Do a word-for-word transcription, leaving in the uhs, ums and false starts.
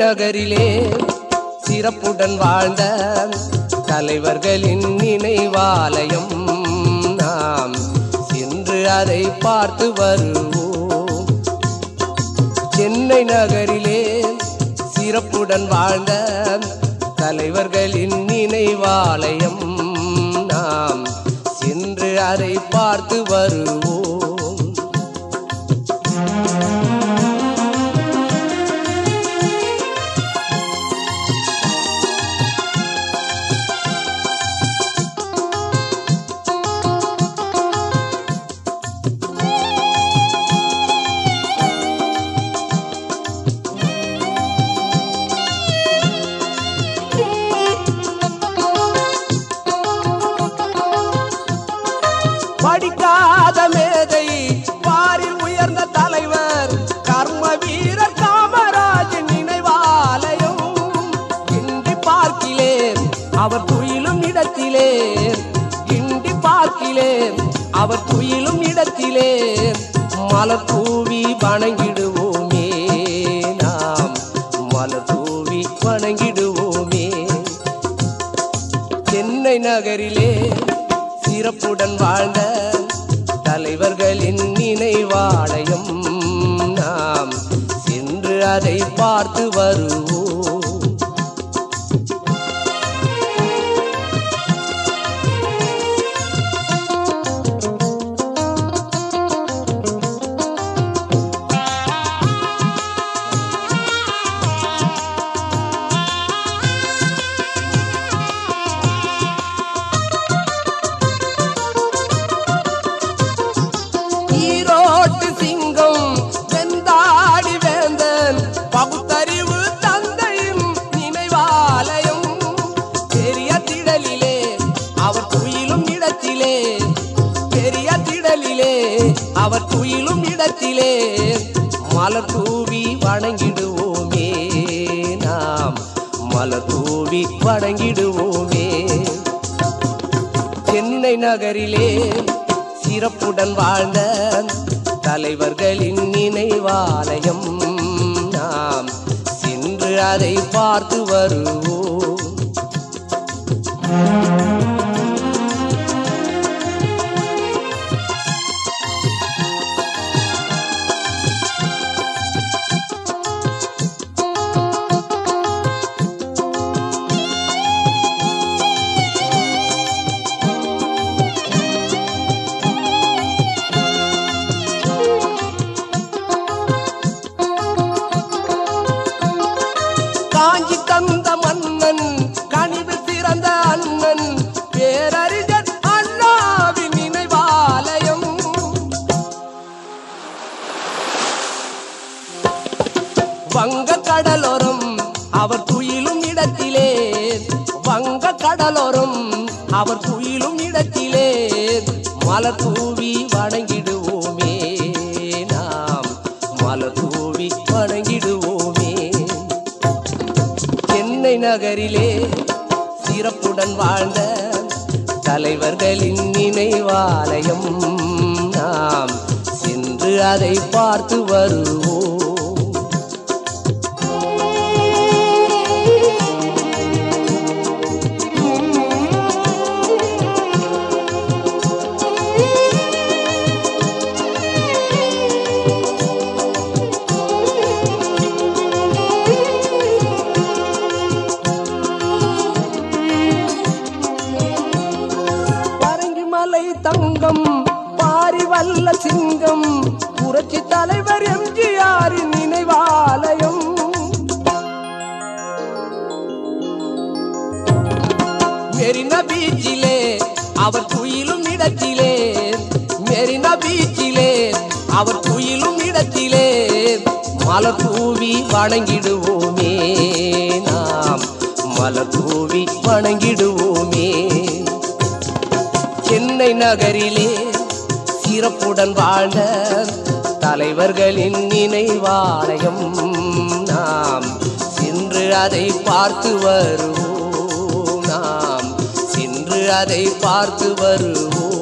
நகரிலே சிறப்புடன் வாழ்ந்த தலைவர்களின் நினைவாலயம் நாம் சென்று அதை பார்த்து வருவோம். சென்னை நகரிலே சிறப்புடன் வாழ்ந்த தலைவர்களின் நினைவாலயம் நாம் சென்று அதை பார்த்து வருவோம். படிக்காத மேதை பாரில் உயர்ந்த தலைவர் கர்ம வீரர் காமராஜின் நினைவாலயம் கிண்டி பார்க்கிலே அவர் துயிலும் இடத்திலே கிண்டி பார்க்கிலே அவர் துயிலும் இடத்திலே மலர் தூவி வணங்கிடுவோமே நாம் மலர் தூவி வணங்கிடுவோமே. சென்னை நகரிலே சிறப்புடன் வாழ்ந்த தலைவர்களின் நினைவாலயம் நாம் சென்று அதை பார்த்து வருவோம். அவர் துயிலும் இடத்திலே மலர் தூவி வணங்கிடுவோமே நாம் மலர் தூவி வணங்கிடுவோமே. சென்னை நகரிலே சிறப்புடன் வாழ்ந்த தலைவர்களின் நினைவாலயம் நாம் சென்று அதை பார்த்து வருவோம். காஞ்சி தந்த மன்னன் கனிவில் சிறந்த அண்ணன் பேரறிஞர் அண்ணாவின் நினைவாலயம் வங்க கடலோரம் அவர் துயிலும் இடத்திலே வங்க கடலோரம் அவர் துயிலும் இடத்திலே மலர் தூவி வணங்கிடுவோமே நாம் மலர் தூவி வணங்கிடுவோமே. சென்னை நகரிலே சிறப்புடன் வாழ்ந்த தலைவர்களின் நினைவாலயம் நாம் சென்று அதை பார்த்து வருவோம். தங்கம் பாரிவல்ல சிங்கம் புரட்சி தலைவர் எம்ஜிஆரின் நினைவாலயம் மெரினா பீச்சிலே அவர் துயிலும் இடத்திலே மெரினா பீச்சிலே அவர் துயிலும் இடத்திலே மலர் தூவி வணங்கிடுவோமே நாம் மலர் தூவி வணங்கிடுவோமே. சென்னை நகரிலே சிறப்புடன் வாழ்ந்த தலைவர்களின் நினைவாலயம் நாம் சென்று அதை பார்த்து வருவோம் நாம் சென்று அதை பார்த்து வருவோம்.